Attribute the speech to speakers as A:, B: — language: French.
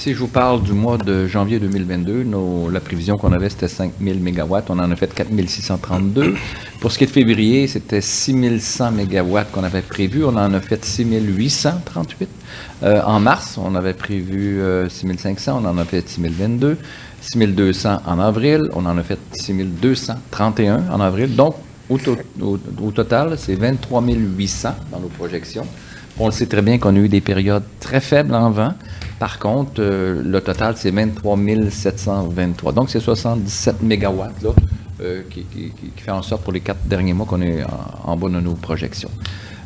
A: Si je vous parle du mois de janvier 2022, la prévision qu'on avait, c'était 5 000 MW. On en a fait 4 632. Pour ce qui est de février, c'était 6 100 MW qu'on avait prévu. On en a fait 6 838. En mars, on avait prévu 6 500. On en a fait 6 022. 6 200 en avril. On en a fait 6 231 en avril. Donc, au total, c'est 23 800 dans nos projections. On le sait très bien qu'on a eu des périodes très faibles en vent. Par contre, le total, c'est 23 723. Donc, c'est 77 mégawatts là, qui fait en sorte pour les 4 derniers mois qu'on est en bas de nos projections.